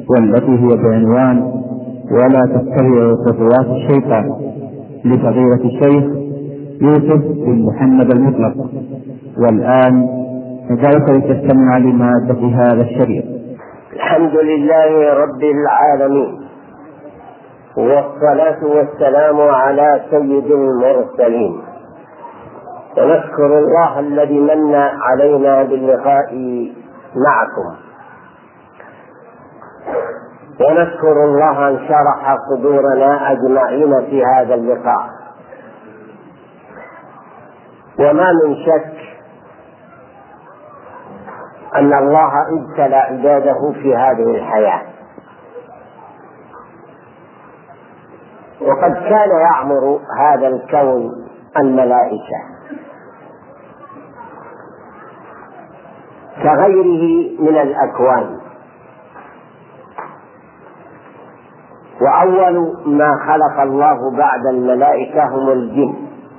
والتي هي بعنوان ولا تتبعوا خطوات الشيطان لفضيلة الشيخ يوسف بن محمد المطلق. والآن ندعوك لتستمع لمادة هذا الشريط. الحمد لله رب العالمين، والصلاة والسلام على سيد المرسلين، ونشكر الله الذي من علينا باللقاء معكم، ونشكر الله أن شرح صدورنا أجمعين في هذا اللقاء. وما من شك أن الله ابتلى عباده في هذه الحياة، وقد كان يعمر هذا الكون الملائكة كغيره من الأكوان. وأول ما خلق الله بعد الملائكة هم الجن،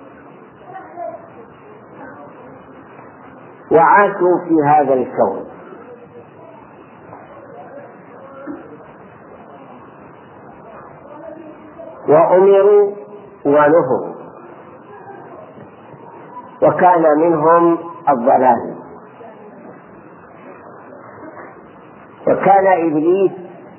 وعاشوا في هذا الكون، وأمروا ونهوا، وكان منهم الضلال. وكان إبليس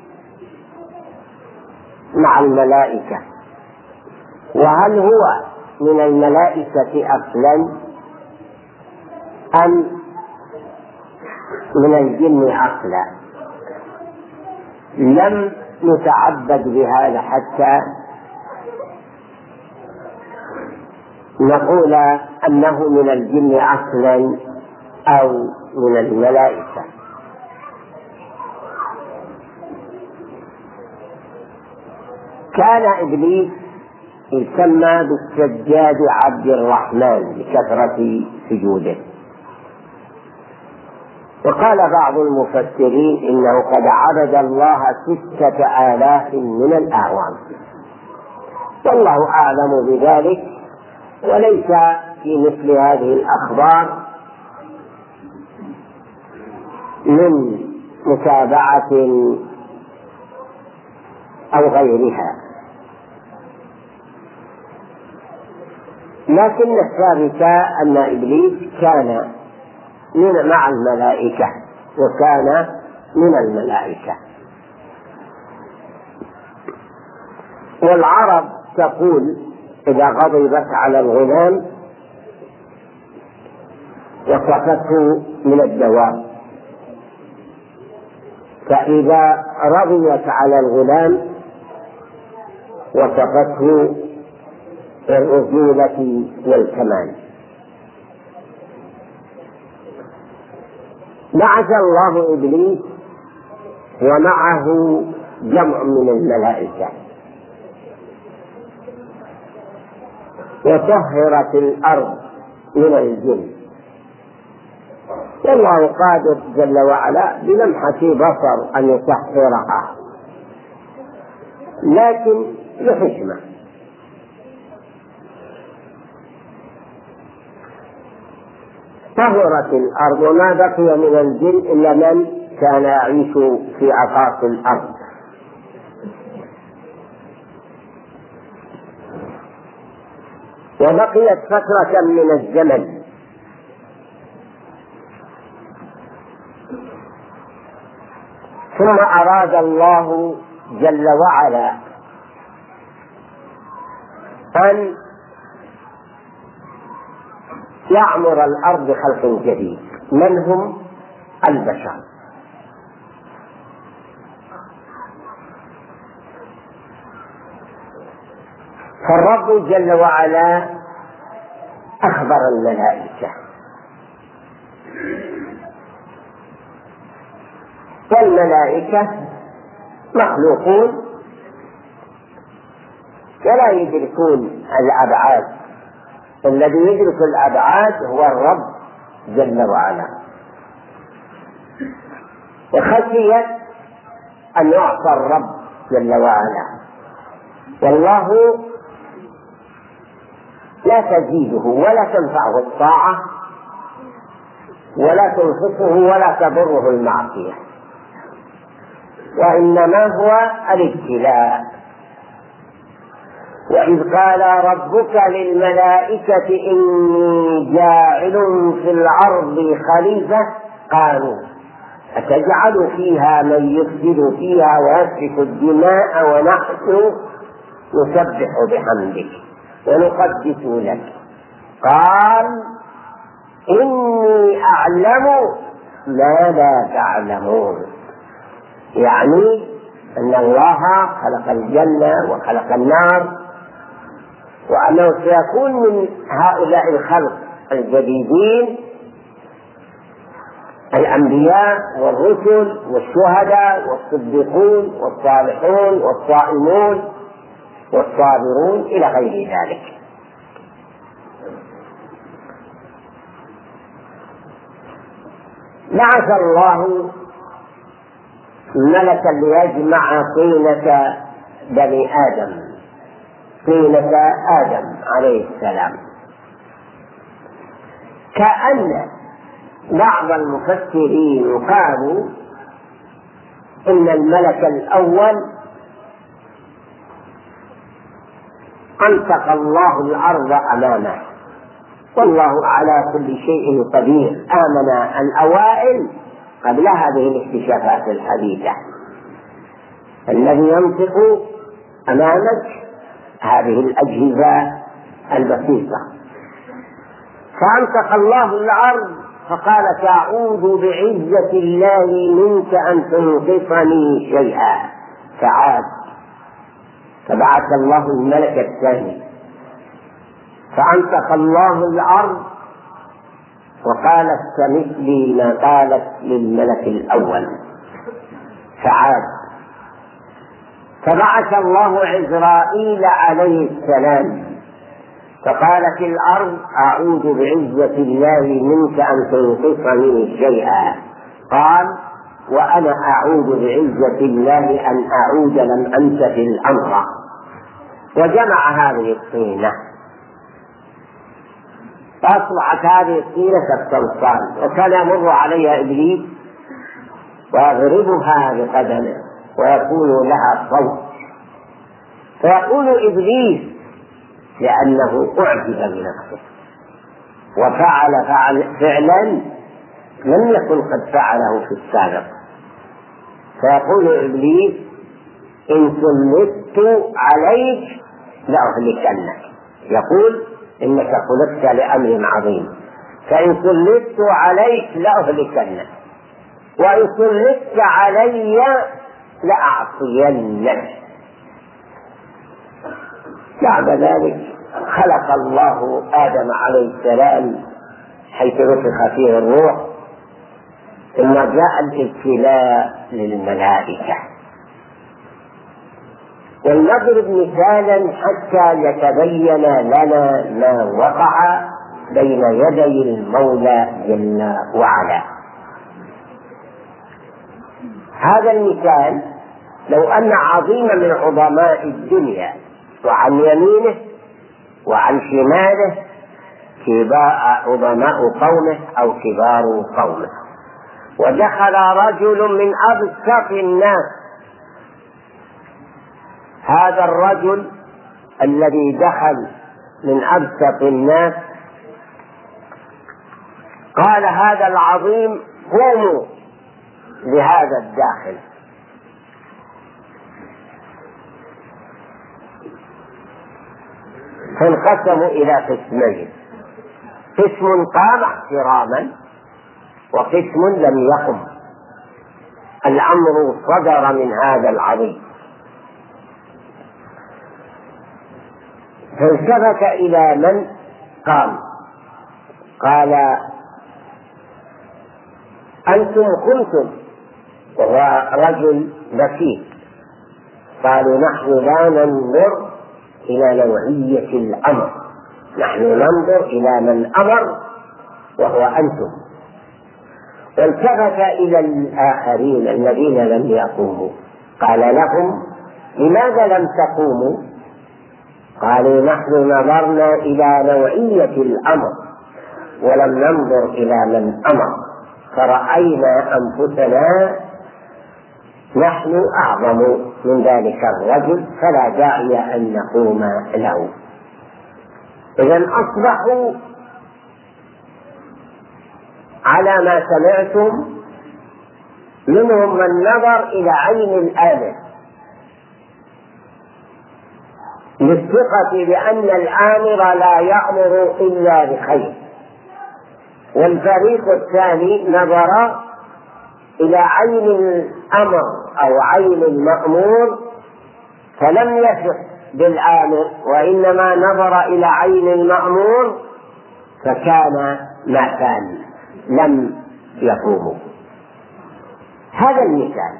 مع الملائكة. وهل هو من الملائكة أصلا أم من الجن أصلا؟ لم نتعبد بهذا حتى نقول أنه من الجن أصلا أو من الملائكة. كان إبليس يسمى بالسجاد عبد الرحمن لكثرة سجوده. وقال بعض المفسرين إنه قد عبد الله 6,000 من الأعوام، والله أعلم بذلك، وليس في مثل هذه الأخبار من متابعة أو غيرها. لكن الثابت أن إبليس كان مع الملائكة، وكان من الملائكة. والعرب تقول إذا غضبت على الغلام وصفته من الدواب، فإذا رضيت على الغلام وصفته بالرجولة والكمال. بعث الله إبليس ومعه جمع من الملائكة، وطهرت الأرض من الجن، والله قادر جل وعلا بلمحة بصر أن يطهرها، لكن لحكمة. طهرت الأرض، وما بقي من الجن إلا من كان يعيش في أقاصي الأرض. وبقيت فترة من الزمن، ثم أراد الله جل وعلا أن يعمر الأرض بخلق جديد، من هم؟ البشر. فالرب جل وعلا أخبر الملائكة، والملائكة مخلوقون ولا يدركون الأبعاد، الذي يدرك الأبعاد هو الرب جل وعلا. وخشيت أن يعصى الرب جل وعلا، والله لا تزيده ولا تنفعه الطاعة ولا تنقصه ولا تضره المعصية. وإنما هو الابتلاء. وإذ قال ربك للملائكة إني جاعل في الأرض خليفة قالوا أتجعل فيها من يفسد فيها ويسفك الدماء ونحن نسبح بحمدك ونقدس لك قال إني أعلم ما لا تعلمون، يعني أن الله خلق الجنة وخلق النار، وأنه سيكون من هؤلاء الخلق الجديدين الأنبياء والرسل والشهداء والصديقون والصالحون والصائمون والصابرون إلى غير ذلك. بعث الله ملكا ليجمع طينة بني آدم، طينة آدم عليه السلام، كأن بعض المفسرين قالوا إن الملك الأول أنطق الله الأرض أمامه، والله على كل شيء قدير. آمن الأوائل قبل هذه الاكتشافات الحديثة. الذي ينطق أمامك هذه الأجهزة البسيطة، فأنطق الله الأرض فقال أعوذ بعزة الله منك أن تنقصني شيئا، فعاد، فبعث الله الملك الثاني فأنطق الله الأرض وقالت كمثلي ما قالت للملك الأول، فعاد، فبعث الله عزرائيل عليه السلام فقالت الأرض أعوذ بعزة الله منك أن تنقصني شيئا، قال وأنا أعوذ بعزة الله أن أعود لم أمسك الأمر، وجمع هذه الطينة فأصبحت هذه الطينة كالصلصال، وكان يمر عليها إبليس ويضربها بقدمه ويكون لها صوت، فيقول إبليس لأنه أعجب بنفسه وفعل فعلا لم يكن قد فعله في السابق، فيقول إبليس إن سلطت عليك لأهلكنك، يقول إنك خلقت لأمر عظيم، فإن سلطت عليك لأهلكنك، وإن سلطت علي لأعصينك. بعد ذلك خلق الله آدم عليه السلام حيث نفخ فيه الروح، ثم جاء الابتلاء للملائكة. ولنضرب مثالا حتى يتبين لنا ما وقع بين يدي المولى جل وعلا. هذا المثال لو أن عظيما من عظماء الدنيا وعن يمينه وعن شماله عظماء قومه أو كبار قومه، ودخل رجل من أبسط الناس، هذا الرجل الذي دخل من أبسط الناس قال هذا العظيم قوموا لهذا الداخل، فانقسموا إلى قسمين، قسم قام احتراما وقسم لم يقم. الأمر صدر من هذا العظيم، فالتفت إلى من قام قال أنتم قلتم، وهو رجل بسيط، قالوا نحن لا ننظر إلى نوعية الأمر، نحن ننظر إلى من أمر وهو أنتم. والتفت إلى الآخرين الذين لم يقوموا قال لهم لماذا لم تقوموا؟ قالوا نحن نظرنا إلى نوعية الأمر ولم ننظر إلى من أمر، فرأينا أنفسنا نحن أعظم من ذلك الرجل فلا داعي أن نقوم له. إذن أصبحوا على ما سمعتم منهم من نظر إلى عين الآمر للثقة بأن الآمر لا يأمر إلا بخير، والفريق الثاني نظر إلى عين الأمر أو عين المأمور فلم يثق بالآمر، وإنما نظر إلى عين المأمور فكان ما كان لم يقوموا. هذا المثال.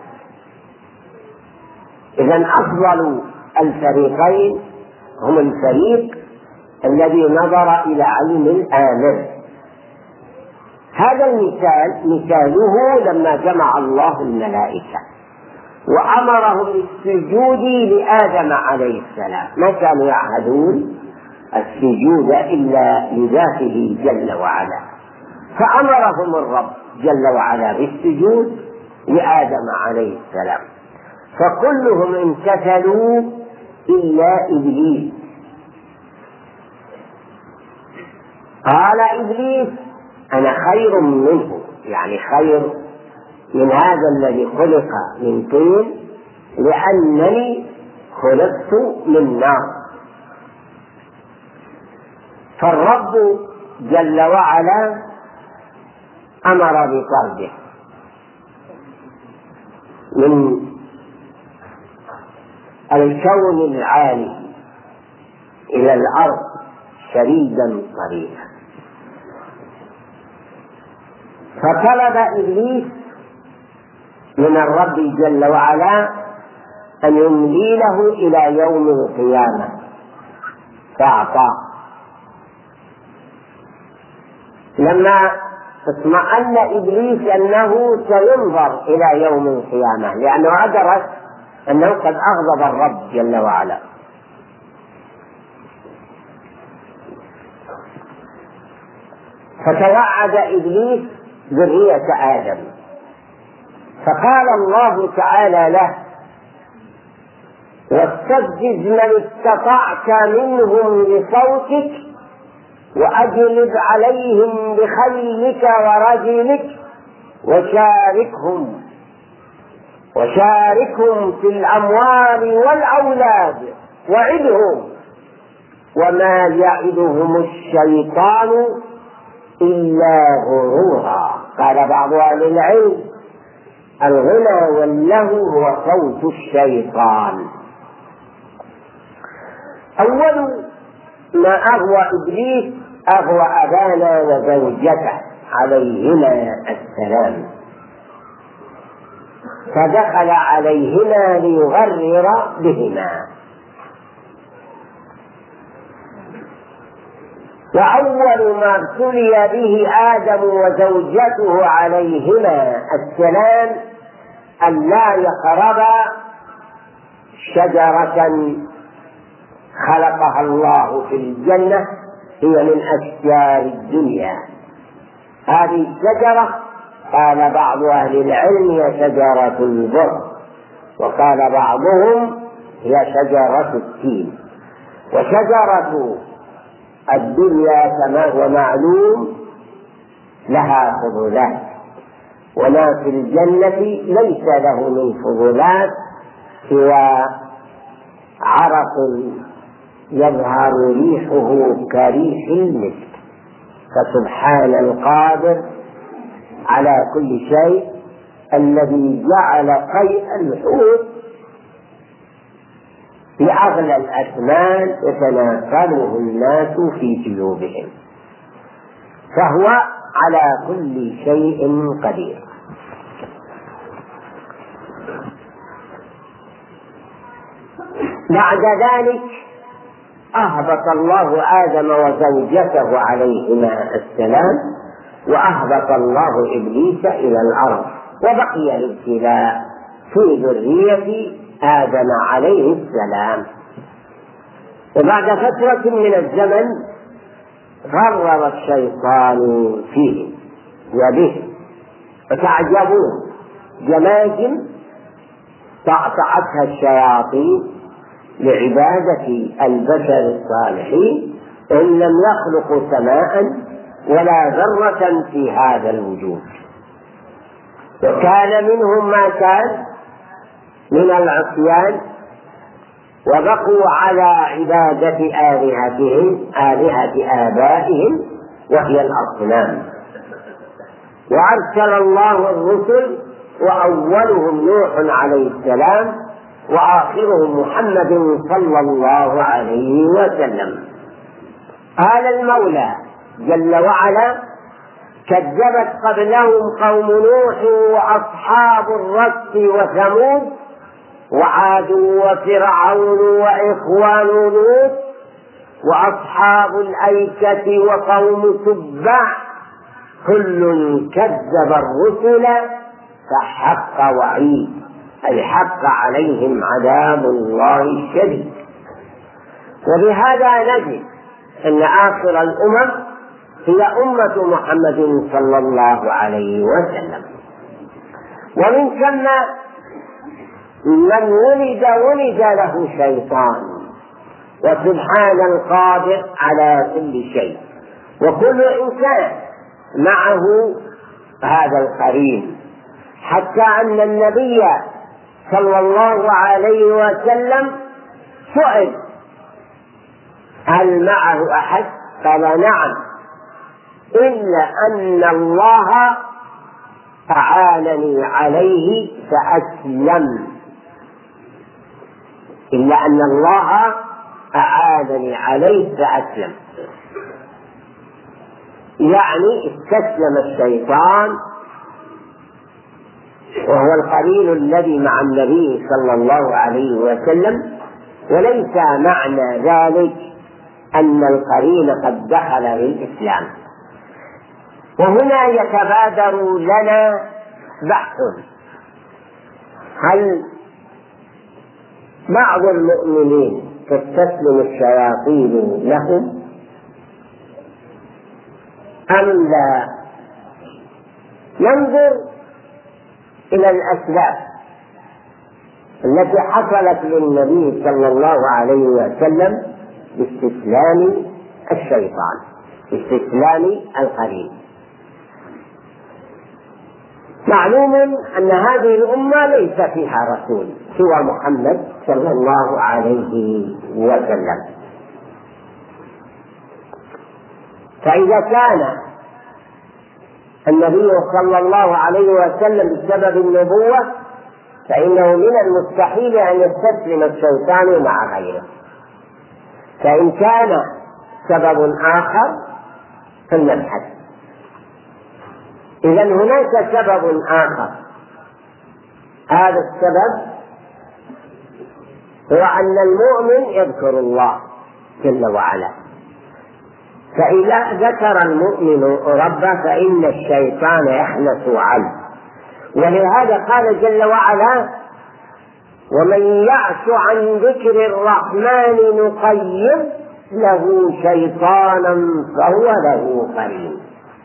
إذن أفضل الفريقين هم الفريق الذي نظر إلى عين الآمر. هذا المثال مثاله لما جمع الله الملائكة وأمرهم بالسجود لآدم عليه السلام، ما كانوا يعهدون السجود إلا لذاته جل وعلا، فأمرهم الرب جل وعلا بالسجود لآدم عليه السلام، فكلهم امتثلوا إلا إبليس. قال إبليس: أنا خير منه، يعني خير من هذا الذي خلق من طين، لأنني خلقت من نار. فالرب جل وعلا أمر بطرده من الكون العالي إلى الأرض شديدا طريقا، فطلب إبليس من الرب جل وعلا أن يملي له إلى يوم القيامة، فأعطاه. لما اطمأن إبليس أنه سينظر إلى يوم القيامة، لأنه أدرك أنه قد أغضب الرب جل وعلا، فتوعد إبليس ذرية آدم، فقال الله تعالى له: واستفزز من استطعت منهم بصوتك وأجلب عليهم بخيلك ورجلك وشاركهم في الأموال والأولاد وعدهم وما يعدهم الشيطان إلا غرورا. قال بعض أهل العلم: الغنى واللهو هو صوت الشيطان. أول ما أغوى إبليس أغوى أبانا وزوجته عليهما السلام، فدخل عليهما ليغرر بهما. وأول ما ابتلي به آدم وزوجته عليهما السلام أن لا يقربا شجرة خلقها الله في الجنة، هي من أشجار الدنيا. هذه الشجرة قال بعض أهل العلم هي شجرة البر، وقال بعضهم هي شجرة التين. وشجرة الدنيا كما هو معلوم لها فضولات، وما في الجنة ليس له من فضولات سوى عرق يظهر ريحه كريح المسك. فسبحان القادر على كل شيء الذي جعل قيء الحوت بأغلى الأثمان يتناقله الناس في جيوبهم، فهو على كل شيء قدير. بعد ذلك أهبط الله آدم وزوجته عليهما السلام، وأهبط الله إبليس إلى الأرض، وبقي الابتلاء في ذرية آدم عليه السلام. وبعد فترة من الزمن غرر الشيطان فيه وبه، فتعجبون جماجم طعطعتها الشياطين لعبادة البشر الصالحين، إن لم يخلقوا سماء ولا ذرة في هذا الوجود. وكان منهم ما كان من العصيان، وبقوا على عبادة آلهة آبائهم وهي الأصنام. وأرسل الله الرسل، وأولهم نوح عليه السلام، وآخرهم محمد صلى الله عليه وسلم. قال المولى جل وعلا: كذبت قبلهم قوم نوح وأصحاب الرس وثمود وعاد وفرعون وإخوان لوط وأصحاب الأيكة وقوم تبع، كل كذب الرسل فحق وعيد، أي حق عليهم عذاب الله الشديد. وبهذا نجد أن آخر الأمم هي أمة محمد صلى الله عليه وسلم. ومن ثم من ولد له شيطان، وسبحان القادر على كل شيء، وكل إنسان معه هذا القرين، حتى أن النبي صلى الله عليه وسلم سئل: هل معه أحد؟ قال: نعم، إلا أن الله أعانني عليه فأسلم. إلا أن الله أعانني عليه فأسلم، يعني استسلم الشيطان، وهو القرين الذي مع النبي صلى الله عليه وسلم. وليس معنى ذلك أن القرين قد دخل للإسلام. وهنا يتبادر لنا بحث: هل بعض المؤمنين تستسلم الشياطين لهم أم لا؟ ننظر إلى الأسباب التي حصلت للنبي صلى الله عليه وسلم باستسلام الشيطان، باستسلام القرين. معلوم أن هذه الأمة ليس فيها رسول سوى محمد صلى الله عليه وسلم. فإذا كان النبي صلى الله عليه وسلم بسبب النبوة، فإنه من المستحيل أن يستسلم الشيطان مع غيره. فإن كان سبب آخر فلنبحث. إذن هناك سبب آخر، هذا السبب هو أن المؤمن يذكر الله جل وعلا، فإذا ذكر المؤمن ربه فإن الشيطان يحنث عنه. ولهذا قال جل وعلا: ومن يعش عن ذكر الرحمن نقيض له شيطانا فهو له قرين.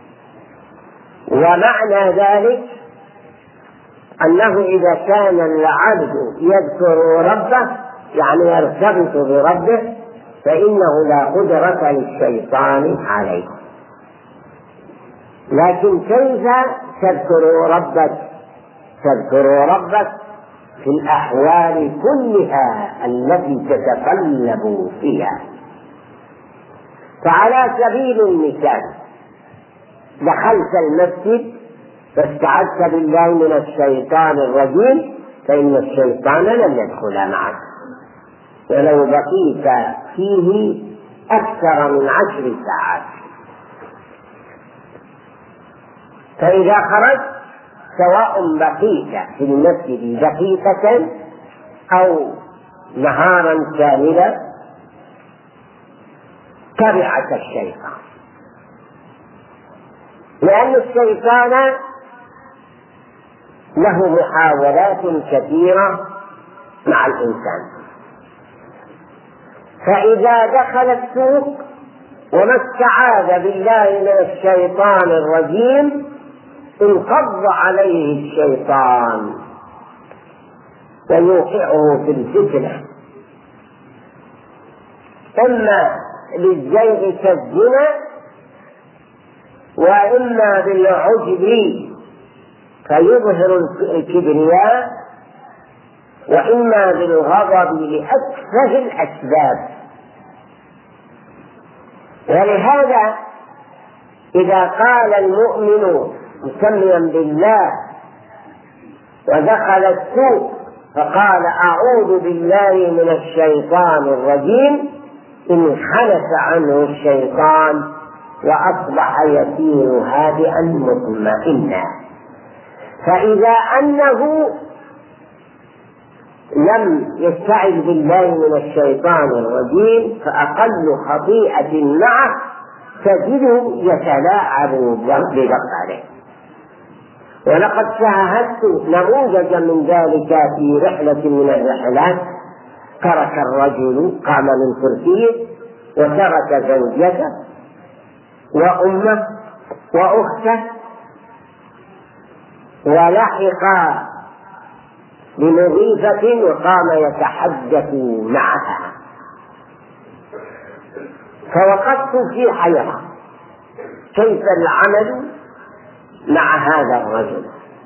ومعنى ذلك أنه إذا كان العبد يذكر ربه يعني يرتبط بربه، فإنه لا قدرة للشيطان عليه. لكن كيف تذكر ربك؟ تذكر ربك في الأحوال كلها التي تتقلب فيها. فعلى سبيل المثال، دخلت المسجد فاستعذت بالله من الشيطان الرجيم، فإن الشيطان لن يدخل معك ولو بقيت فيه أكثر من 10 ساعات. فإذا خرجت سواء بقيت في المسجد دقيقة أو نهارا كاملا تبعك الشيطان، لأن الشيطان له محاولات كثيرة مع الإنسان. فإذا دخل السوق وما استعاذ بالله من الشيطان الرجيم انقض عليه الشيطان ويوقعه في الفتنة، إما بالزيغ كالزنا، وإما بالعجب فيظهر الكبرياء، وإما بالغضب لأتفه الأسباب. ولهذا إذا قال المؤمن مسميا بالله ودخل السوق فقال أعوذ بالله من الشيطان الرجيم، انحنف عنه الشيطان وأصبح يسير هادئا مطمئنا. فإذا أنه لم يستعذ بالله من الشيطان الرجيم فأقل خطيئة معه تجده يتلاعب ببصره. ولقد شاهدت نموذجا من ذلك في رحلة من الرحلات، ترك الرجل، قام من كرسيه وترك زوجته وأمه وأخته، ولحق بمضيفة وقام يتحدث معها، فوقفت في حيرة كيف العمل مع هذا الرجل.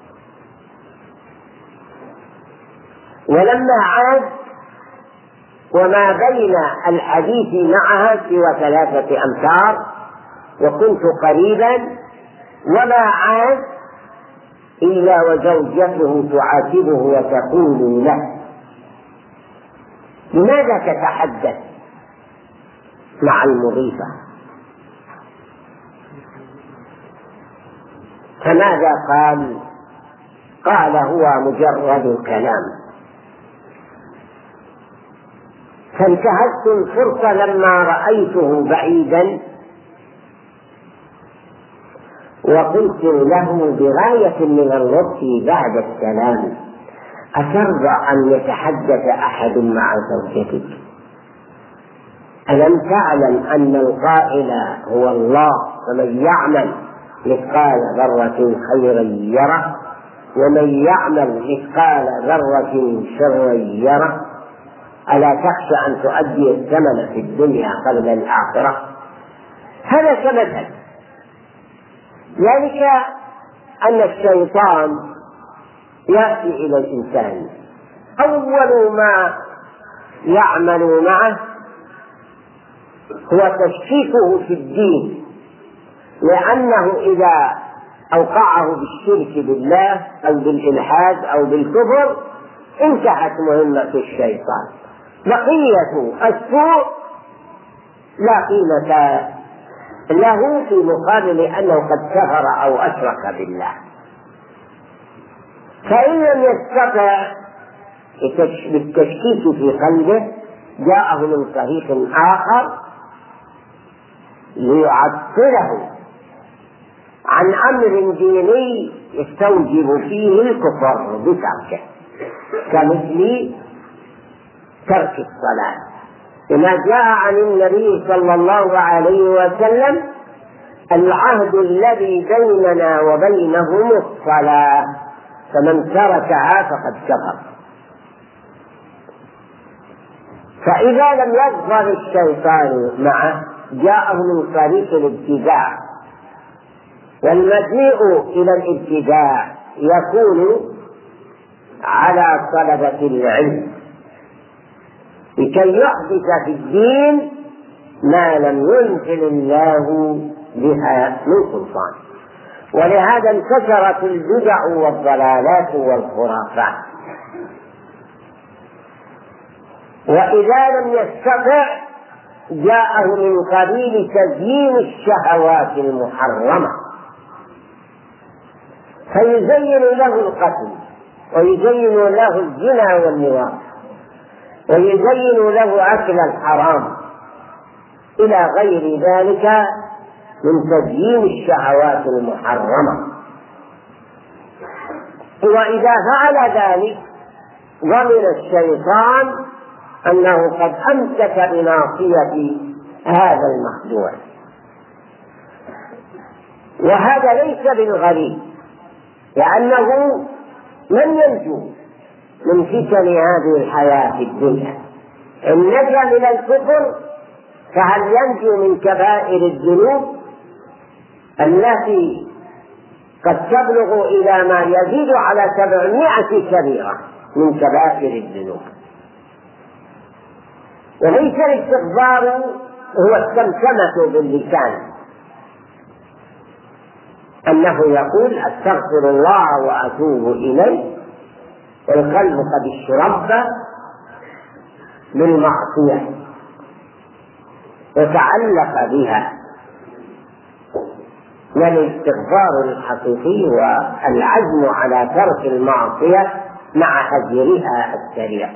ولما عاد وما بين الحديث معها سوى 3 أمتار وكنت قريبا، وما عاد إلا وزوجته تعاتبه وتقول له لماذا تتحدث مع المضيفة؟ فماذا قال؟ قال هو مجرد كلام. فانتهزت الفرصة لما رأيته بعيدا وقلت له بغاية من اللطف بعد السلام: أترضى أن يتحدث أحد مع زوجتك؟ ألم تعلم أن القائل هو الله، فمن يعمل مثقال ذرة خيرا يره ومن يعمل مثقال ذرة شرا يره؟ ألا تخشى أن تؤدي الثمن في الدنيا قبل الآخرة؟ هذا كمثل. ذلك أن الشيطان يأتي إلى الإنسان، أول ما يعمل معه هو تشكيكه في الدين، لأنه إذا أوقعه بالشرك بالله أو بالإلحاد أو بالكفر انتهت مهمة الشيطان. بقية السوء لا قيمة له في مقابل أنه قد كفر أو أشرك بالله. فإن لم يستطع بالتشكيك في قلبه جاءه من طريق آخر ليعطله عن أمر ديني يستوجب فيه الكفر بتركه، كمثل ترك الصلاة، لما جاء عن النبي صلى الله عليه وسلم: العهد الذي بيننا وبينهم الصلاة، فمن تركها فقد كفر. فإذا لم يظهر الشيطان معه جاءه من طريق الابتداع، والمجيء إلى الابتداع يكون على طلبة العلم لكي يحدث في الدين ما لم ينزل الله بها من سلطان. ولهذا انتشرت البدع والضلالات والخرافات. وإذا لم يستطع جاءه من قبيل تزيين الشهوات المحرمة، فيزين له القتل ويزين له الزنا واللواط ويزين له أكل الحرام إلى غير ذلك من تزيين الشهوات المحرمة. وإذا فعل ذلك ضمن الشيطان أنه قد أمسك بناصية هذا المخدوع. وهذا ليس بالغريب، لأنه من ينجو من فتن هذه الحياة الدنيا. إن نجا من الكفر فهل ينجو من كبائر الذنوب التي قد تبلغ إلى ما يزيد على 700 كبيرة من كبائر الذنوب؟ وليس الاستغفار هو السمسمة باللسان، أنه يقول أستغفر الله وأتوب إليه، والقلب قد اشرب بالمعصية وتعلق بها. والاستغفار الحقيقي والعزم على ترك المعصية مع هجرها السريع.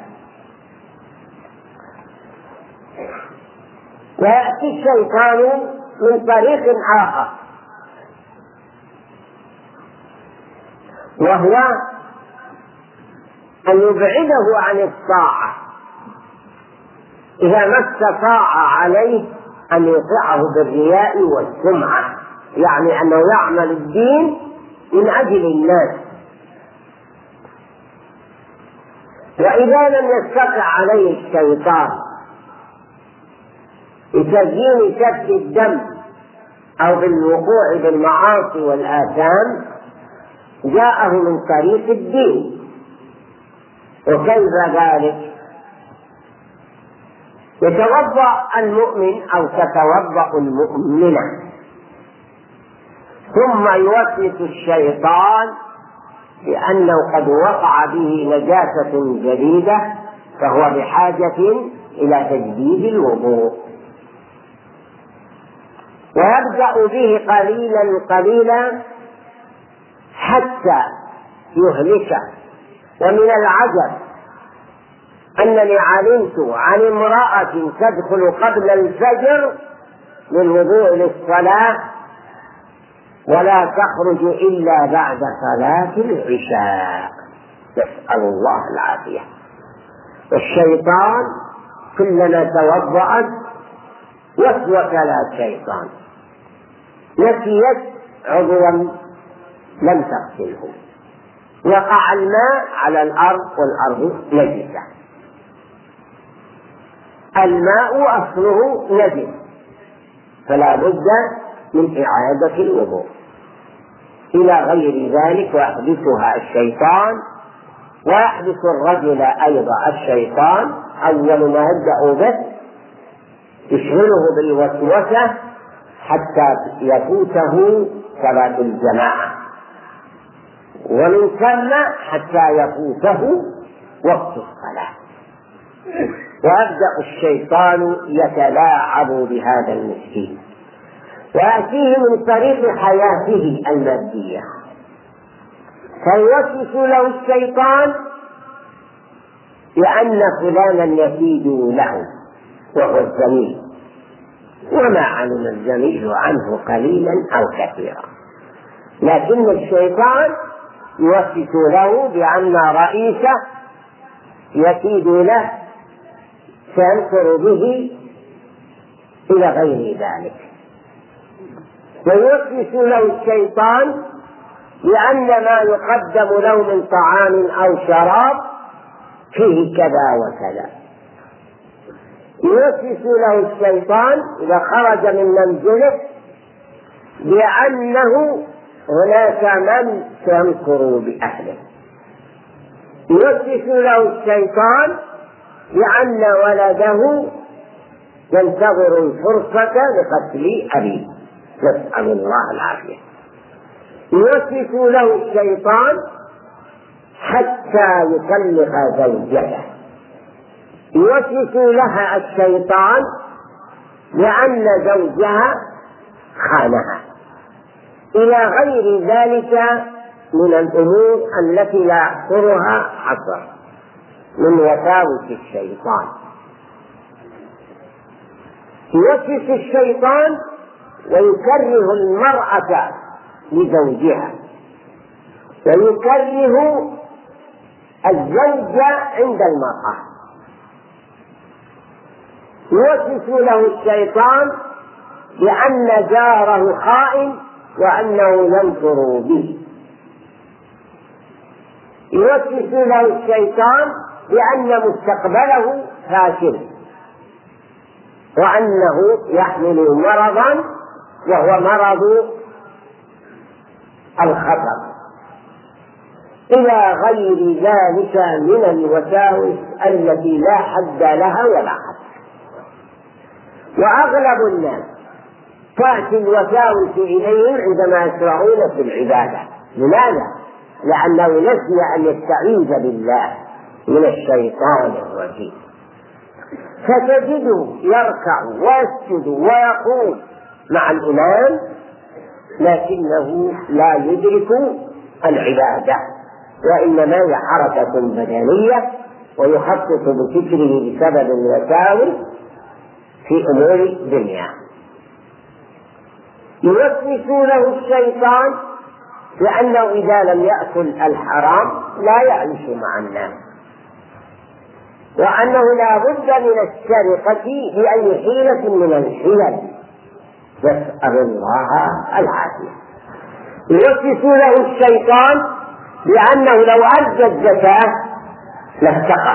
ويأتي الشيطان من طريق آخر، وهو أن يبعده عن الطاعة إذا ما استطاع عليه أن يطيعه بالرياء والسمعة، يعني أنه يعمل الدين من أجل الناس. وإذا لم يستطع عليه الشيطان بتزيين سفك الدم أو بالوقوع بالمعاصي والآثام جاءه من طريق الدين. وكيف ذلك؟ يتوضأ المؤمن أو تتوضأ المؤمنة، ثم يوسوس الشيطان لأنه قد وقع به نجاسة جديدة فهو بحاجة إلى تجديد الوضوء، ويبدأ به قليلا قليلا حتى يهلكه. ومن العجب أنني علمت عن امرأة تدخل قبل الفجر للوضوء للصلاة ولا تخرج إلا بعد صلاة العشاء، نسأل الله العافية. والشيطان كلما توضأت وسوس لها الشيطان، نسيت عضوا لم تغسله، وقع الماء على الأرض والأرض نجسة. الماء أصله نجس، فلا بد من إعادة الوضوء إلى غير ذلك. ويحدثها الشيطان ويحدث الرجل أيضا الشيطان. أول ما يبدأ به يشغله بالوسوسة حتى يفوته صلاة الجماعة، ومن ثم حتى يفوته وقت الصلاة، ويبدأ الشيطان يتلاعب بهذا المسكين ويأتيه من طريق حياته المادية، فيوسوس له الشيطان لأن فلانا يفيد له وهو الزميل، وما علم الزميل عنه قليلا أو كثيرا، لكن الشيطان يوسوس له بأن رئيسه يفيد له سينكر به إلى غير ذلك. ويوسوس له الشيطان لأن ما يقدم له من طعام أو شراب فيه كذا وكذا. يوسوس له الشيطان إذا خرج من منزله بأنه هناك من سينكر بأهله. يوسوس له الشيطان لأن ولده ينتظر الفرصة لقتل أبيه، نسأل الله العافية. يوسوس له الشيطان حتى يطلق زوجته. يوسوس لها الشيطان لأن زوجها خانها، إلى غير ذلك من الأمور التي لا يحصرها حصر من وساوس الشيطان. يوسوس الشيطان ويكره المرأة لزوجها، ويكره الزوج عند المرأة. يوسوس له الشيطان لأن جاره خائن وأنه ينكر به. يوسوس له الشيطان بأن مستقبله فاشل، وأنه يحمل مرضا وهو مرض الخطر، إلى غير ذلك من الوساوس التي لا حد لها ولا حد. وأغلب الناس تأتي الوساوس إليهم عندما يشرعون في العبادة. لماذا؟ لأنه نسي أن يستعيذ بالله من الشيطان الرجيم، فتجده يركع ويسجد ويقول مع الإمام لكنه لا يدرك العبادة، وإنما هي حركة بدنية ويخطط بفكره بسبب الوساوس في أمور الدنيا. يوسوس له الشيطان لأنه إذا لم يأكل الحرام لا يعيش مع الناس، وأنه لا بد من السرقة بأي حيلة من الحيل، نسأل الله العافية. يوسوس له الشيطان لأنه لو أدى الزكاة لافتقر.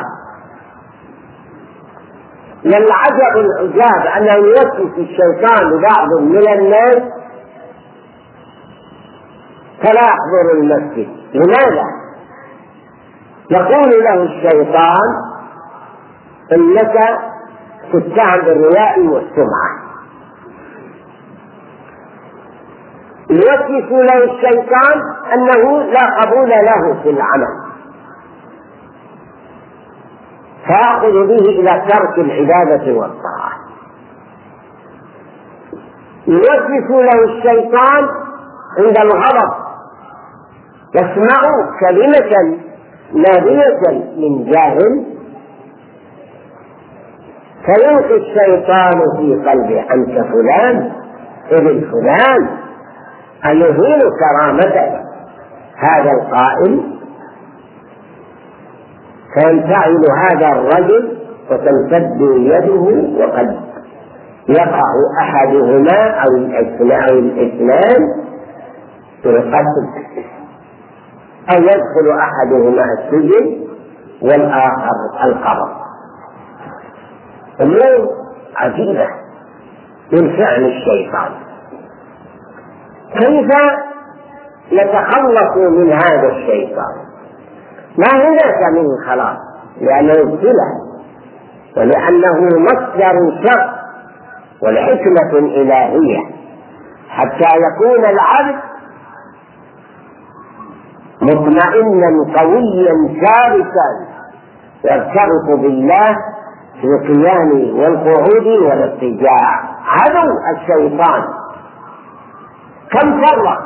للعجب العجاب أنه يوسوس الشيطان لبعض من الناس فلا يحضر المسجد. لماذا؟ يقول له الشيطان إنك تتهم بالرياء والسمعة. يوسوس له الشيطان أنه لا قبول له في العمل، فيأخذ به إلى ترك العبادة والطاعة. يوسوس له الشيطان عند الغضب، يسمع كلمة نابية من جاهل فيلقي الشيطان في قلبه أنت فلان ابن فلان، أيهين كرامتك هذا القائل، فينفعل هذا الرجل وتمتد يده وقد يقع أحدهما أو الاثنان في القتل، أو يدخل أحدهما السجن والآخر القبر. أمور عجيبة من فعل الشيطان. كيف نتخلص من هذا الشيطان؟ ما هناك من خلاص، لأنه ابتلى ولأنه مصدر شر والحكمة إلهية حتى يكون العبد مطمئنا قويا ثابتا يرتبط بالله في القيام والقعود والاضطجاع. عدو الشيطان كم فرق،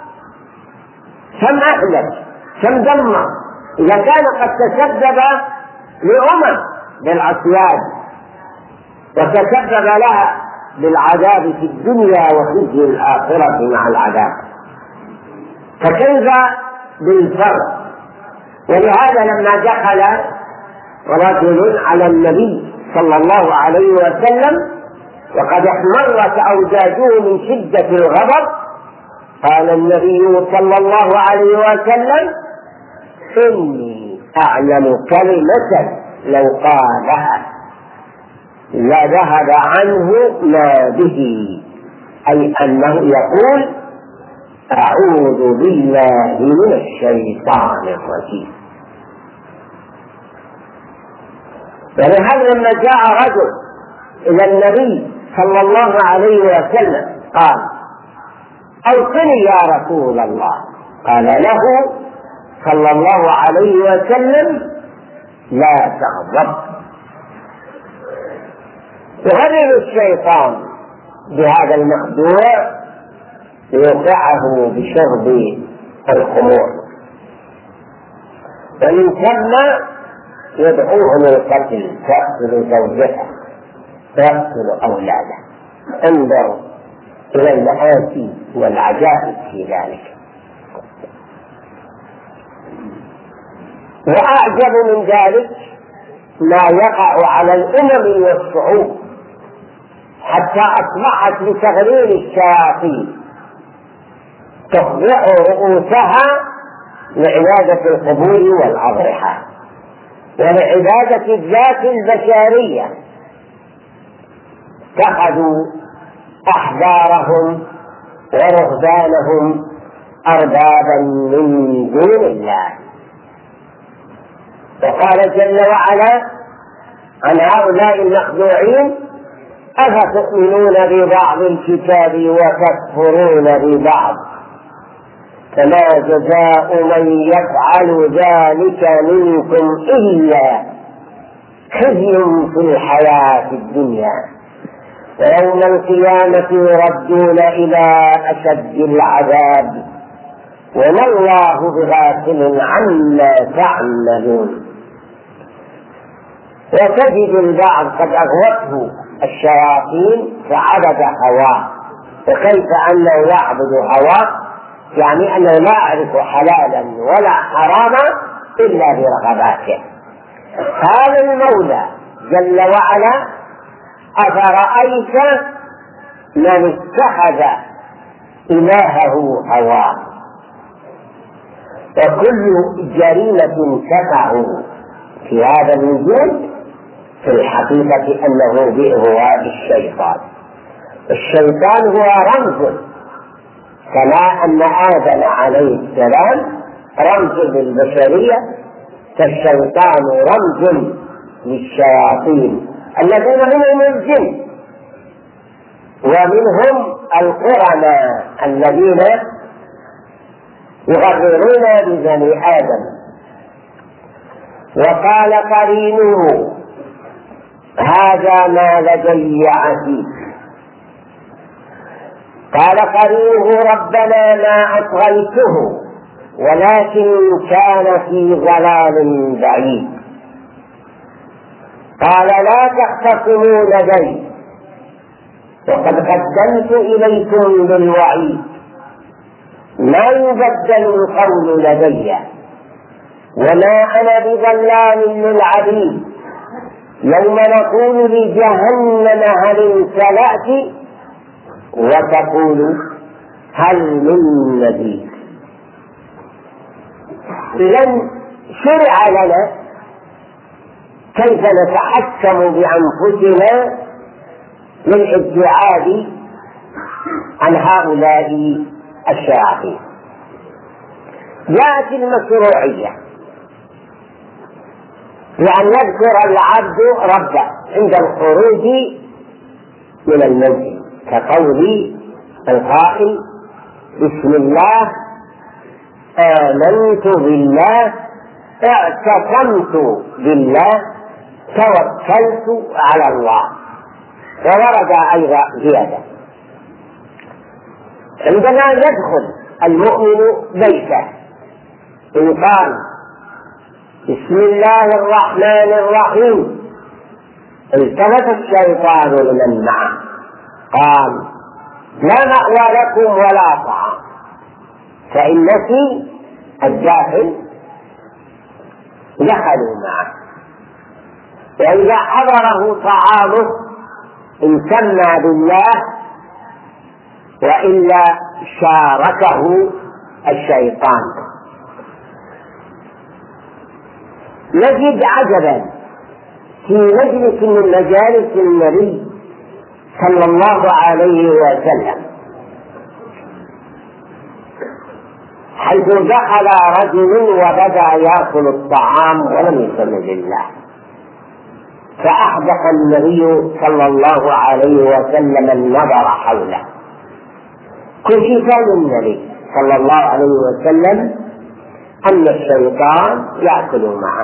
كم أهلك، كم دمر، إذا كان قد تسبب لأمم بالعصيان وتسبب لها بالعذاب في الدنيا وخزي الآخرة مع العذاب، فكيف بالفرق؟ ولهذا لما دخل رجل على النبي صلى الله عليه وسلم وقد احمرت أوجاجه من شدة الغضب، قال النبي صلى الله عليه وسلم إني أعلم كلمة لو قالها لذهب عنه ما به، أي أنه يقول أعوذ بالله من الشيطان الرجيم. ولهذا لما جاء رجل إلى النبي صلى الله عليه وسلم قال أوصني يا رسول الله، قال له صلى الله عليه وسلم لا تغضب. يغرر الشيطان بهذا المخدوع ليوقعه بشرب الخمور، ومن ثم يدعوه للقتل، فيقتل زوجته ويقتل أولاده. انظروا إلى المآسي والعجائب في ذلك. وأعجب من ذلك ما يقع على الأمم والشعوب حتى أصبحت لتغرير الشياطين تخضع رؤوسها لعبادة القبور والأضرحة ولعبادة الذات البشرية. اتخذوا أحبارهم ورهبانهم أربابا من دون الله. وقال جل وعلا عن هؤلاء المخدوعين: أفتؤمنون ببعض الكتاب وتكفرون ببعض، فما جزاء من يفعل ذلك منكم إلا خزي في الحياة الدنيا ويوم القيامة يردون إلى أشد العذاب وما الله بغافل عما تعملون. وتجد البعض قد أغوته الشياطين فعبد هواه. وكيف أنه يعبد هواه؟ يعني أنه لا يعرف حلالا ولا حراما إلا برغباته. هذا المولى جل وعلا: أفرأيت من اتخذ إلهه هواه. وكل جريمة تقع في هذا الوجود في الحقيقة أنه بإغواء الشيطان. الشيطان هو رمز، كما أن آدم عليه السلام رمز للبشرية، فالشيطان رمز للشياطين الذين هم الجن، ومنهم القرناء الذين يغررون ببني آدم. وقال قرينه: هذا ما لدي عتيد. قال قرينه: ربنا ما أطغيته ولكن كان في ضلال بعيد. قال: لا تختصموا لدي وقد قدمت إليكم بالوعيد، ما يبدل القول لدي وما أنا بظلام للعبيد. يوم نقول لجهنم هل امتلأت وتقول هل من مزيد. إذن شرع لنا كيف نتحكم بأنفسنا للابتعاد عن هؤلاء الشياطين. جاءت المشروعية لأن يذكر العبد ربه عند الخروج من المنزل، كقول القائل: بسم الله آمنت بالله اعتصمت بالله توكلت على الله. وورد أيضا زيادة: عندما يدخل المؤمن بيته إن قال بسم الله الرحمن الرحيم التفت الشيطان لمن معه قال: لا مأوى لكم ولا طعام، فإن نسي الداخل دخلوا معه. وإذا حضره طعامه إن سمى بالله وإلا شاركه الشيطان. نجد عجبا في مجلس من مجالس النبي صلى الله عليه وسلم حيث دخل رجل وبدأ يأكل الطعام ولم يسم بالله، فأحدق النبي صلى الله عليه وسلم النظر حوله. كشف للنبي صلى الله عليه وسلم أن الشيطان يأكل معه،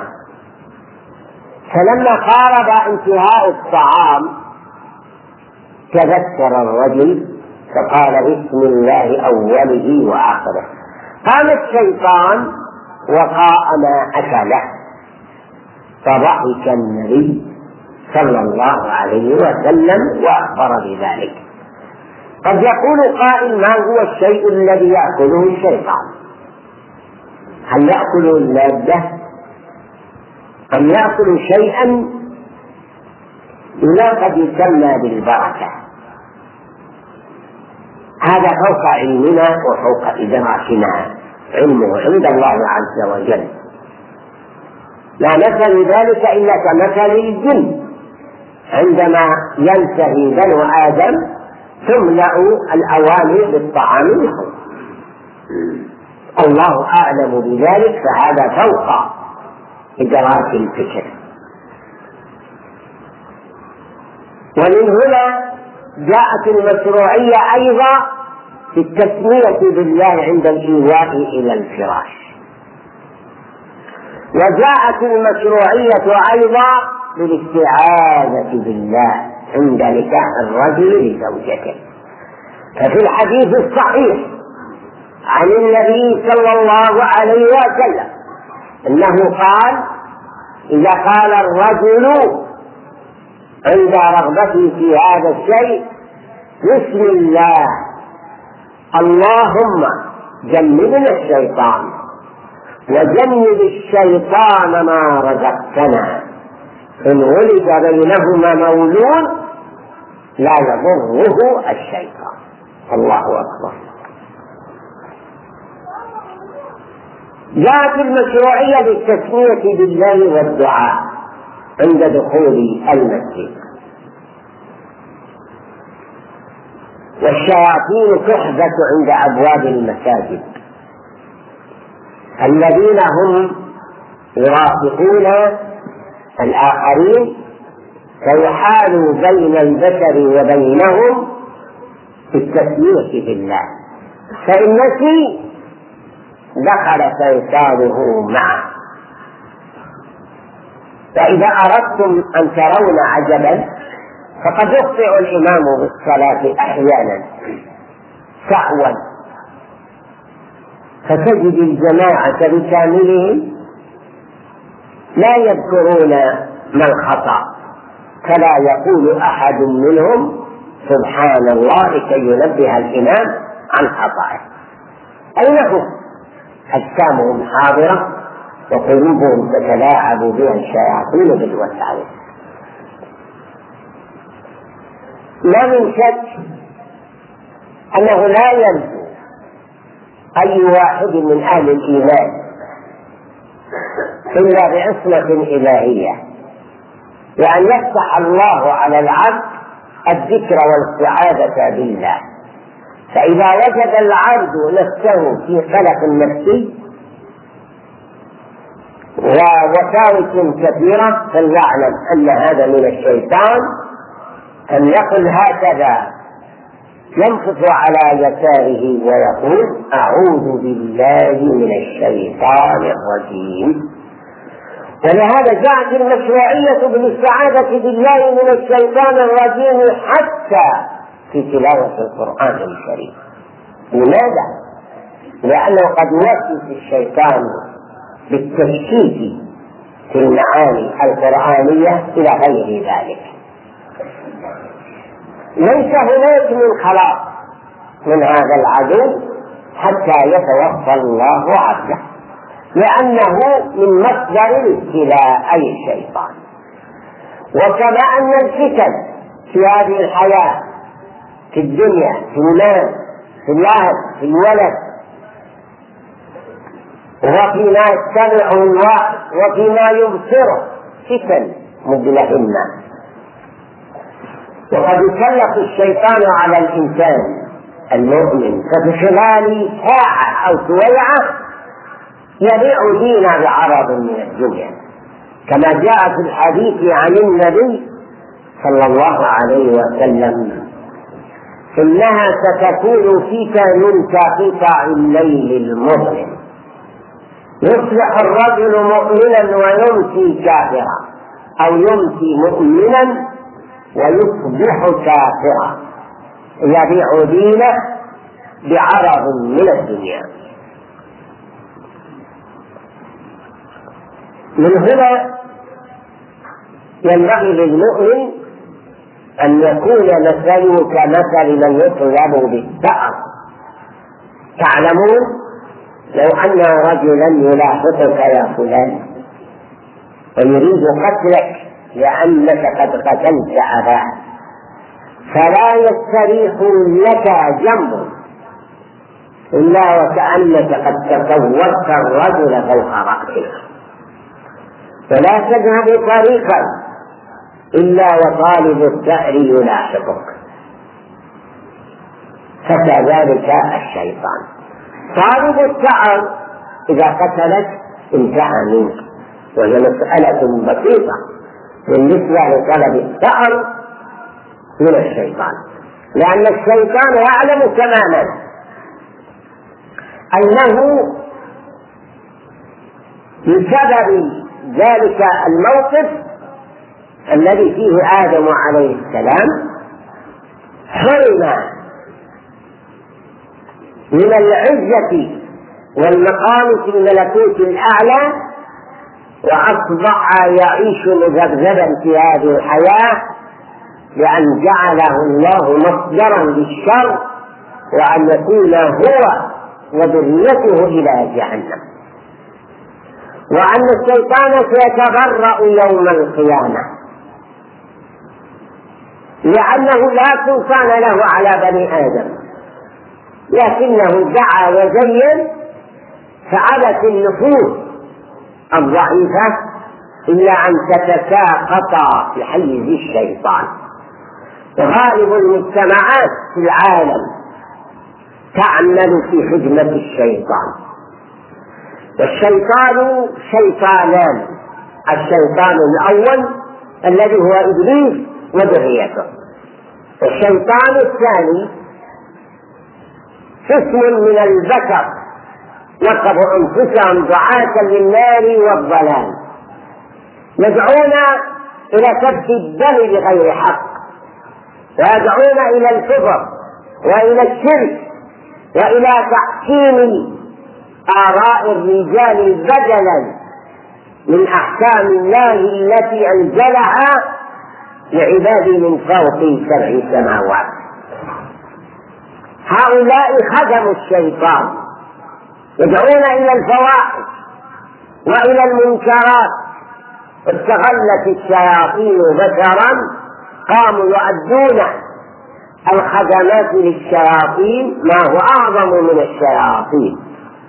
فلما قارب انتهاء الطعام تذكر الرجل فقال: بسم الله أوله وآخره. قام الشيطان وقاء ما أكله، فضحك النبي صلى الله عليه وسلم وأخبر بذلك. قد يقول قائل: ما هو الشيء الذي يأكله الشيطان؟ هل يأكل المادة أم يأكل شيئا لا قد يسمى بالبركة؟ هذا فوق علمنا وفوق إدراكنا، علمه عند الله عز وجل. لا مثل ذلك إلا كمثل الجن، عندما ينتهي بنو آدم تملأ الأواني بالطعام لهم. الله أعلم بذلك، فهذا فوق إدراك الفكر. ومن هنا جاءت المشروعية أيضا في التسمية بالله عند الإيواء إلى الفراش، وجاءت المشروعية أيضا بالاستعاذة بالله عند نكاح الرجل لزوجته. ففي الحديث الصحيح عن النبي صلى الله عليه وسلم إنه قال: إذا قال الرجل عند رغبته في هذا الشيء: بسم الله اللهم جنبنا الشيطان وجنب الشيطان ما رزقتنا، إن ولد بينهما مولود لا يضره الشيطان. الله أكبر. جاءت المشروعية بالتسمية بالله والدعاء عند دخول المسجد، والشياطين تحبس عند أبواب المساجد. الذين هم يرافقون الآخرين فيحال بين البشر وبينهم في التسمية بالله، فإن نسي دخل شيطانه معه. فإذا أردتم أن ترون عجبا فقد يخطئ الإمام بالصلاة أحيانا سهوا، فتجد الجماعة بكاملهم لا يذكرون ما الخطأ، فلا يقول أحد منهم سبحان الله كي ينبه الإمام عن خطأه. أين هم؟ أجسامهم حاضرة وقلوبهم تتلاعب بها الشياطين بالوساوس. لا من شك أنه لا يلزم أي واحد من أهل الإيمان إلا بعصمة إلهية، وأن يفتح الله على العبد الذكر والاستعاذة بالله. فإذا وجد العبد نفسه في قلق نفسي ووساوس كثيرة فليعلم أن هذا من الشيطان، فليقل هكذا، ينفث على يساره ويقول: أعوذ بالله من الشيطان الرجيم. ولهذا جاءت المشروعية بالاستعاذة بالله من الشيطان الرجيم حتى في تلاوة القرآن الكريم. لماذا؟ لأنه قد يوسوس الشيطان بالتشكيك في المعاني القرآنية إلى غير ذلك. ليس هناك من خلاص من هذا العدو حتى يتوفى الله عبده، لأنه من مصدر الابتلاء أي الشيطان. وكما أن الفتن في هذه الحياة، في الدنيا، في المال، في الأهل، في الولد، وفيما يستمع الواحد وفيما يبصره فتن مدلهمة، وقد يسلط الشيطان على الإنسان المؤمن ففي خلال ساعة أو سويعة يبيع دينه بعرض من الدنيا، كما جاء في الحديث عن النبي صلى الله عليه وسلم: إنها ستكون فتن كقطع الليل المظلم، يصبح الرجل مؤمنا ويمسي كافرا، أو يمسي مؤمنا ويصبح كافرا، يبيع دينه بعرض من الدنيا. من هنا ينبغي للمؤمن أن يكون مثله كمثل من يطلب بالثأر. تعلمون لو أن رجلا يلاحقك يا فلان ويريد قتلك لأنك قد قتلت أباه، فلا يستريح لك جنب إلا وكأنك قد تصورت الرجل فوق رأسه، فلا تذهب طريقا إلا وطالب الثأر يلاحقك. فكذلك الشيطان، طالب الثأر إذا قتلك انتهى منك، وهي مسألة بسيطة بالنسبة لطلب الثأر من الشيطان، لأن الشيطان يعلم تماما أنه بسبب ذلك الموقف الذي فيه آدم عليه السلام حرم من العزة والمقام في الملكوت الأعلى، وأصبح يعيش مذبذبا في هذه الحياة، لأن جعله الله مصدرا للشر، وأن يكون هو وذريته إلى جهنم، وأن الشيطان سيتبرأ يوم القيامة، لأنه لا سلطان له على بني آدم، لكنه دعا وزين، فعلت النفوس الضعيفة إلا أن تتساقط في حيز الشيطان. وغالب المجتمعات في العالم تعمل في خدمة الشيطان، والشيطان شيطانان: الشيطان الأول الذي هو إبليس وذريته، والشيطان الثاني قسم من البشر نصبوا أنفسهم دعاة للنار والضلال، يدعون إلى سفك الدم بغير حق، ويدعون إلى الكفر وإلى الشرك وإلى تحكيم آراء الرجال بدلا من أحكام الله التي أنزلها لعباده من فوق 7 سماوات. هؤلاء خدموا الشيطان، يدعون إلى الفواحش وإلى المنكرات، استغلت الشياطين بشرا قاموا يؤدون الخدمات للشياطين، ما هو أعظم من الشياطين.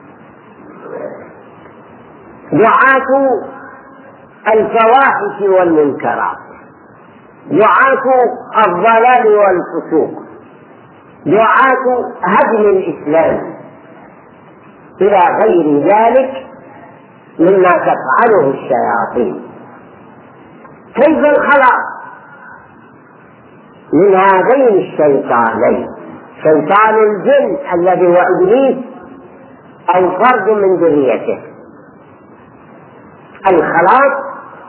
دعاة الفواحش والمنكرات، دعاة الضلال والفسوق، دعاة هدم الإسلام، إلى غير ذلك مما تفعله الشياطين. كيف الخلاص من هذين الشيطانين، شيطان الجن الذي هو إبليس أو فرد من ذريته؟ الخلاص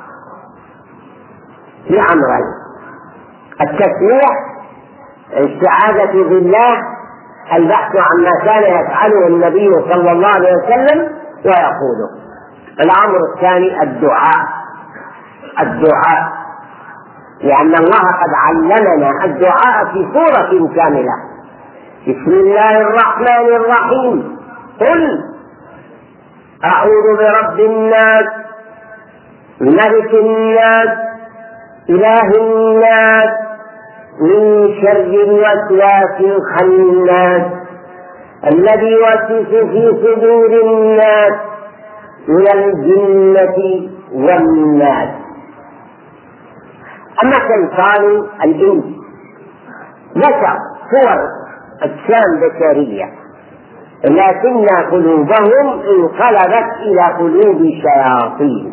بأمرين: التسمية، الاستعاذة بالله، البحث عما كان يفعله النبي صلى الله عليه وسلم ويقوله. الأمر الثاني الدعاء، لأن الله قد علمنا الدعاء في سورة كاملة: بسم الله الرحمن الرحيم، قل أعوذ برب الناس، ملك الناس، إله الناس، من شر الوسواس الخناس الذي يوسوس في صدور الناس من الجنة والناس. أما شيطان الإنس ذكر صور أجسام بشرية، لكن قلوبهم انقلبت إلى قلوب شياطين،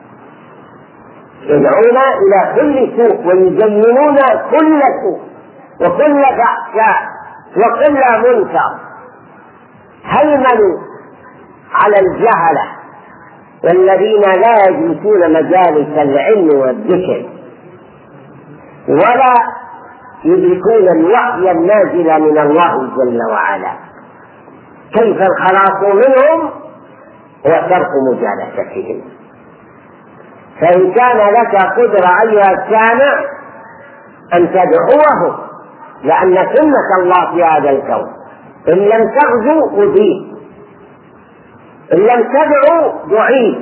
يدعون إلى كل سوء ويزينون كل سوء وكل فحشاء وكل منكر. هيمنوا على الجهلة والذين لا يجلسون مجالس العلم والذكر ولا يدركون الوحي النازل من الله جل وعلا. كيف الخلاص منهم؟ هو ترك مجالستهم. فإن كان لك قدرة أيها السامع أن تدعوه، لأن سنة الله في هذا الكون: إن لم تغزو أجيب، إن لم تدعو دعيت،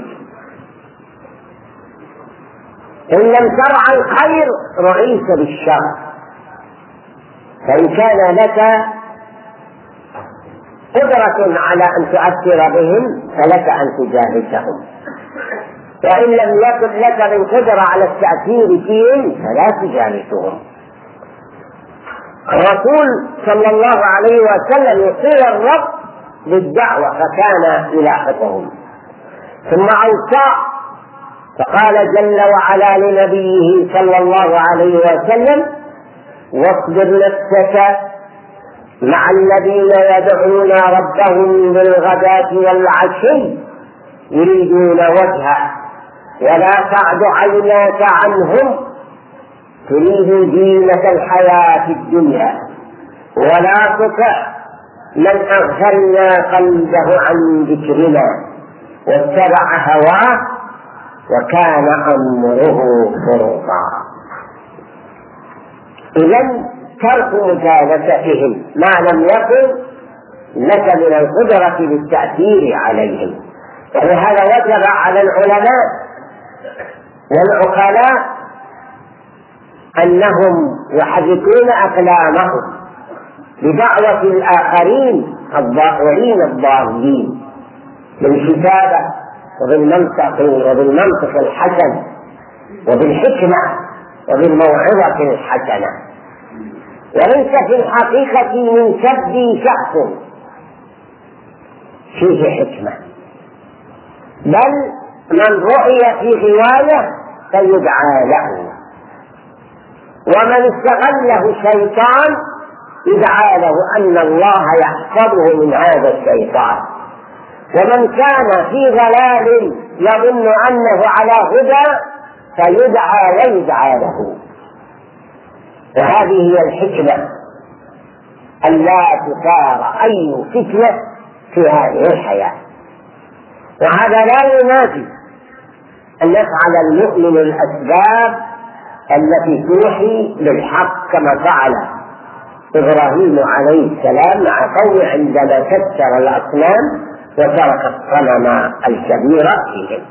إن لم ترعى الخير رعيت بالشر. فإن كان لك قدرة على أن تؤثر بهم فلك أن تجالسهم، وإن لم يكن لك من قدرة على التأثير فيهم فلا تجالسهم. الرسول صلى الله عليه وسلم يطيع الرب بالدعوة فكان يلاحقهم، ثم أوصى فقال جل وعلا لنبيه صلى الله عليه وسلم: واصبر نفسك مع الذين يدعون ربهم بالغداة والعشي يريدون وجهه ولا تعد عيناك عنهم تريد زينة الحياة الدنيا ولا تطع من أغفلنا قلبه عن ذكرنا واتبع هواه وكان أمره فرطا. إذن ترك مجالستهم ما لم يكن لك من القدرة بالتأثير عليهم، ولهذا وجب على العلماء والعقلاء أنهم يحركون أقلامهم بدعوة الآخرين الضائعين الضالين بالكتابة وبالمنطق الحسن وبالحكمة وبالموعظة الحسنة، وليس في الحقيقة من سب شخص فيه حكمة، بل من رؤي في غواية فيدعى له، ومن استغله الشيطان يدعى له أن الله يحفظه من هذا الشيطان، ومن كان في ضلال يظن أنه على هدى فيدعى ويدعى له. وهذه هي الحكمة ألا تثار أي فتنة في هذه الحياة. وهذا لا ينافي أن يفعل المؤمن الأسباب التي توحي بالحق كما فعل إبراهيم عليه السلام مع قومه عندما كسر الأصنام وترك الصنم الكبير فيهم،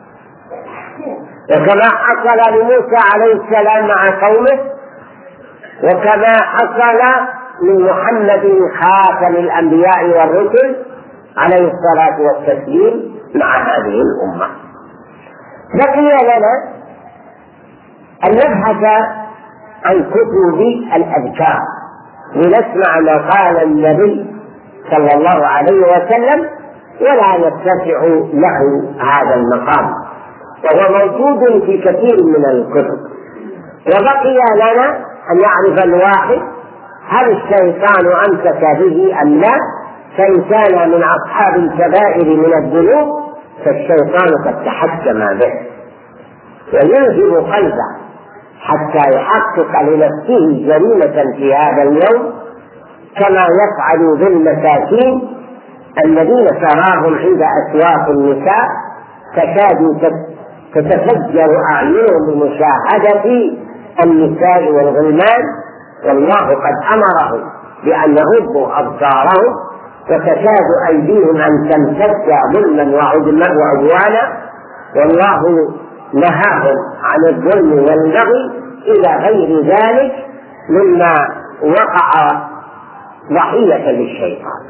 وكما حصل لموسى عليه السلام مع قومه، وكما حصل من محمد خاتم الأنبياء والرسل عليه الصلاة والتسليم مع هذه الأمة. بقي لنا أن نبحث عن كتب الأذكار لنسمع ما قال النبي صلى الله عليه وسلم ولا يتسع له هذا المقام، وهو موجود في كثير من الكتب. وبقي لنا أن يعرف الواحد هل الشيطان أمسك به أم لا، فإن كان من أصحاب الكبائر من الذنوب فالشيطان قد تحكم به ويلزم قلبه حتى يحقق لنفسه جريمة في هذا اليوم، كما يفعل بالمساكين الذين تراهم عند أسواق النساء تكاد تتفجر أعينهم بمشاهدة النساء والغلمان، والله قد أمرهم بأن يغضوا أبصارهم، وتكاد أيديهم أن تمتد ظلما وعدوانا، والله نهاهم عن الظلم والبغي إلى غير ذلك مما وقع ضحية للشيطان.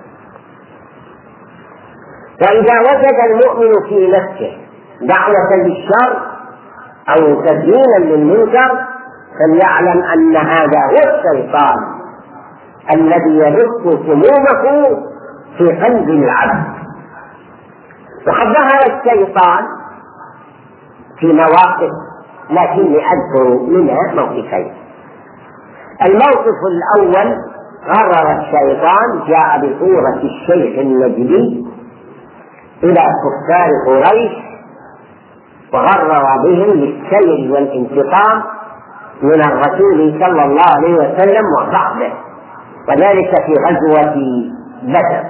وإذا وجد المؤمن في نفسه دعوة للشر أو تزيينا للمنكر فليعلم أن هذا هو الشيطان الذي يبث سمومه في قلب العبد. وقد ظهر الشيطان في مواقف لكني أذكر منها موقفين. الموقف الأول غرر الشيطان، جاء بصورة الشيخ النجدي إلى كفار قريش وغرر بهم بالسير والانتقام من الرسول صلى الله عليه وسلم وصحبه، وذلك في غزوة بدر.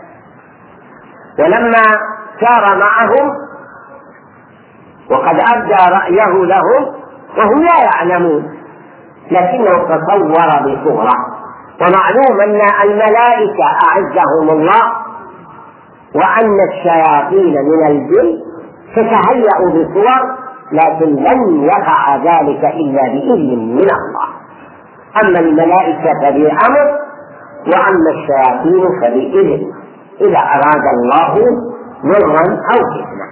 ولما سار معهم وقد أبدى رأيه لهم وهم لا يعلمون، لكنه تصور بصورة، ومعلوم أن الملائكة أعزهم الله وأن الشياطين من الجن تتهيأ بصور، لكن لن يقع ذلك إلا بإذن من الله. أما الملائكة بأمر وأما الشياطين فبإذن إذا أراد الله ضرا أو فتنة.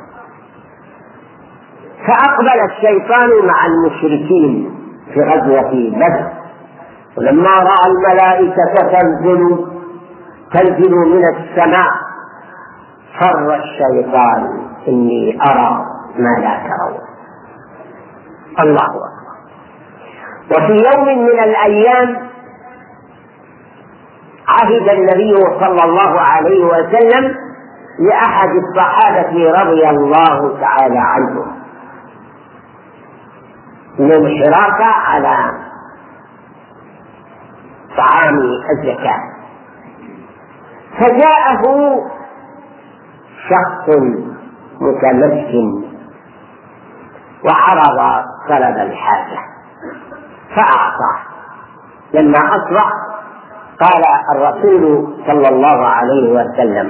فأقبل الشيطان مع المشركين في غزوة بدر، ولما رأى الملائكة تنزل من السماء فر الشيطان: إني أرى ما لا ترون. الله أكبر. وفي يوم من الأيام عهد النبي صلى الله عليه وسلم لأحد الصحابة رضي الله تعالى عنهم للحراك على طعام الزكاة، فجاءه شخص متمكن وعرض طلب الحاجة فأعطاه. لما أصبح قال الرسول صلى الله عليه وسلم: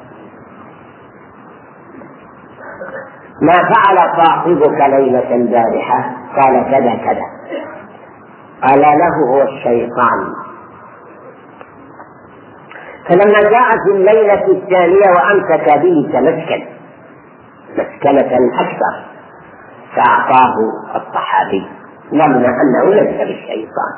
ما فعل صاحبك ليلة البارحة؟ قال: كذا كذا. قال له: هو الشيطان. فلما جاءت الليلة الثانية وأمسك به مسكنة أكثر فأعطاه الصحابي ظن أنه ليس بالشيطان.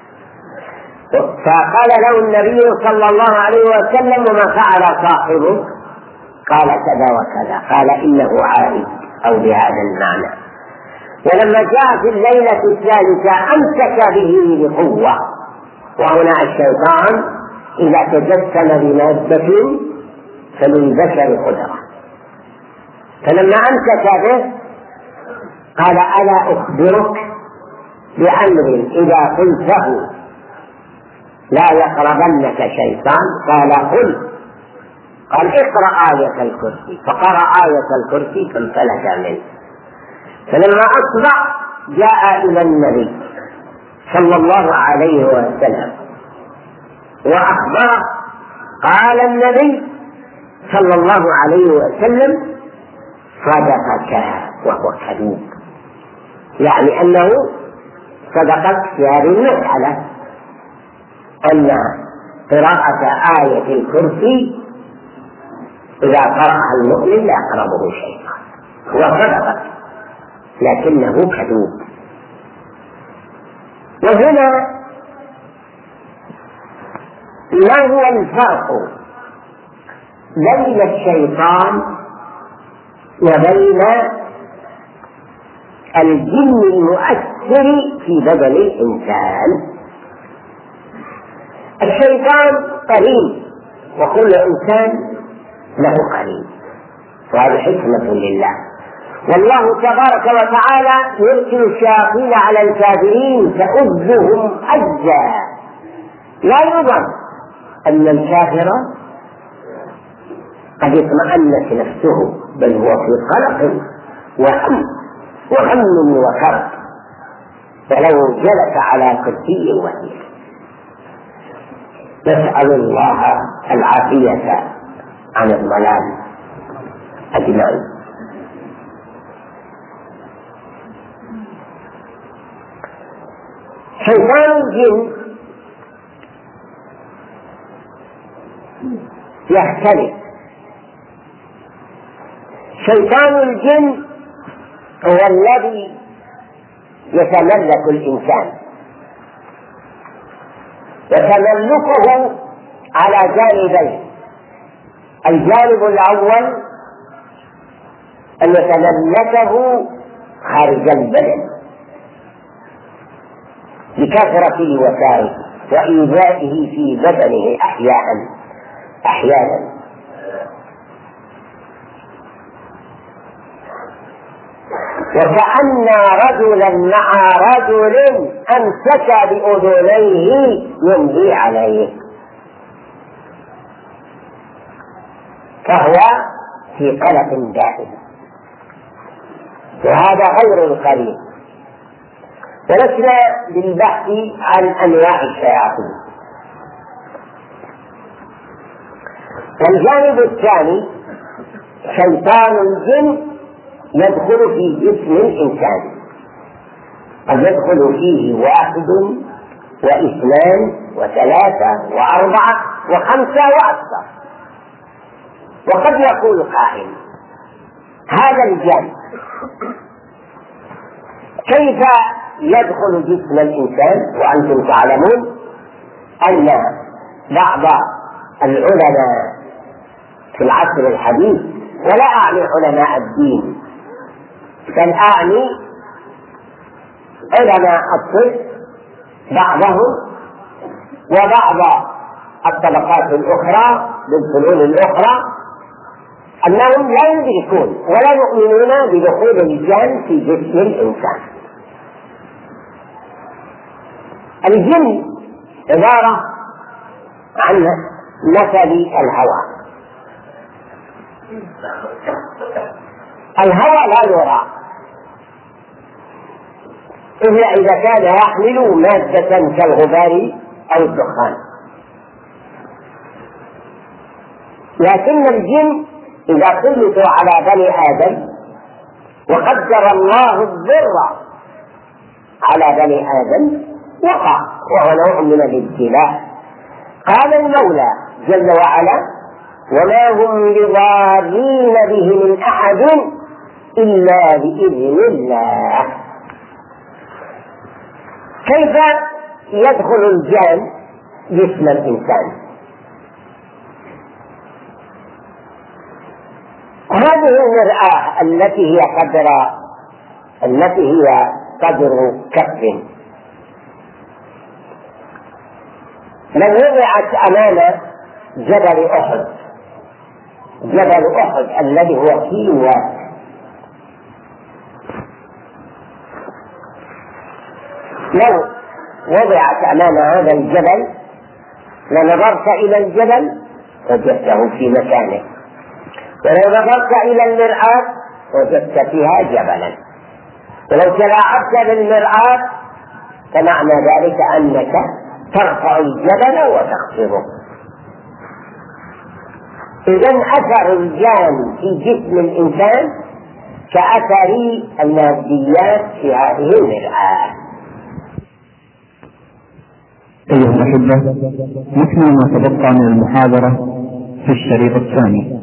فقال له النبي صلى الله عليه وسلم: وما فعل صاحبك؟ قال: كذا وكذا. قال: إنه عائد أو بهذا المعنى. ولما جاءت الليلة الثالثة أمسك به بقوة، وهنا الشيطان إذا تجسم بمادة فللبشر قدرة، فلما أمسك به قال: ألا أخبرك بأمر إذا قلته لا يقربنك شيطان؟ قال: قل. قال: اقرأ آية الكرسي. فقرأ آية الكرسي فانفلت منه. فلما أصبح جاء إلى النبي صلى الله عليه وسلم وأخبره. قال النبي صلى الله عليه وسلم: صدقك وهو كذوب، يعني أنه صدقت في هذه المسألة أن قراءة آية الكرسي إذا قرأها المؤمن لا يقربه شيطان، هو صدقت لكنه كذوب. وهنا ما هو الفرق بين الشيطان وبين الجن المؤثر في بدن الإنسان؟ الشيطان قرين، وكل إنسان له قرين، وهذه حكمة لله. والله تبارك وتعالى يرسل الشياطين على الكافرين تؤذهم أذى. لا يظن أن الكافر قد اطمأنت نفسه، بل هو في قلق وهم وكرب، ولو جلس على كرسي وثيق. نسأل الله العافية عن الضلال أجمعين. شيطان الجن يختلف. شيطان الجن هو الذي يتملك الإنسان، يتملكه على جانبين: الجانب الأول أن يتملكه خارج البدن بكثرة الوسائل وإيذائه في بدنه أحيانا. وكأن رجلا مع رجل أمسك بأذنيه يمضي عليه، فهو في قلق دائم، وهذا غير القريب. ولسنا بالبحث عن أنواع الشياطين. والجانب الثاني شيطان الجن يدخل في جسم الإنسان، قد يدخل فيه 1 و2 و3 و4 و5 وأكثر. وقد يقول قائل: هذا الجن كيف يدخل جسم الإنسان؟ وأنتم تعلمون أن بعض العلماء في العصر الحديث، ولا أعني علماء الدين بل أعني علماء الطب بعضهم وبعض الطبقات الأخرى بالفنون الأخرى، أنهم لا يدركون ولا يؤمنون بدخول الجن في جسم الإنسان. الجن عبارة عن مثل الهواء. الهواء لا يرى إلا إذا كان يحمل مادة كالغبار أو الدخان، لكن الجن إذا سلطوا على بني آدم وقدر الله الضر على بني آدم وقع، وهو نوع من الابتلاء. قال المولى جل وعلا: وما هم بضارين به من أحد إلا بإذن الله. كيف يدخل الجان جسم الإنسان؟ هذه المرآة التي هي قدر كف، من وضعت أمام جبل أحد الذي هو كيلوات، لو وضعت أمام هذا الجبل لنظرت إلى الجبل وجدته في مكانه، ولو نظرت إلى المرآة وجدت فيها جبلا، ولو تلاعبت بالمرآة فمعنى ذلك أنك ترفع الجبل وتخفضه. إذن أثر الجان في جسم الإنسان كأثر الماديات في هذه المرآة. أيها الأحبة، نكمل ما تبقى من المحاضرة في الشريط الثاني.